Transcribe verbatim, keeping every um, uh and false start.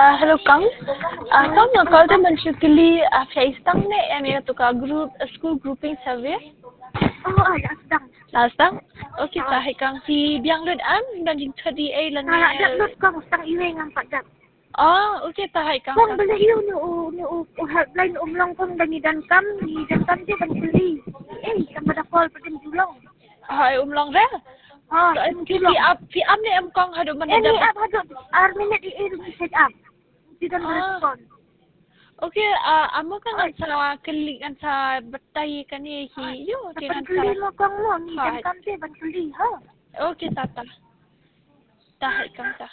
Uh, hello Kang. Uh, Kang nak call tu mencukuli uh, FaceTime ni yang ni tu ka group uh, school grouping survey. Oh, ay, asdang. Last time. Okay, uh, tahi Kang si biang lud am dan jing thirty eight lan. Nah, dak lut kang stang iwe ngang padak. Oh, okay tahi Kang. Kang beli yu ni u ni u helpline umlang kang dan dan kam ni dan kam dia ban beli. Eh, sama dah call pada julong. Hai umlong ra. Ha, Si up si up ni am Kang hadu mana Eh, ni dapat. ab hadut ar minit di eh set up. Tidak berespon. Okay, uh, amo kan ang sa klik ang sa batay kani hi yo Dapat kinan beli sa. mo kang mo ni dan kam dia ban beli ha. Okay tata. Tahi Kang ta.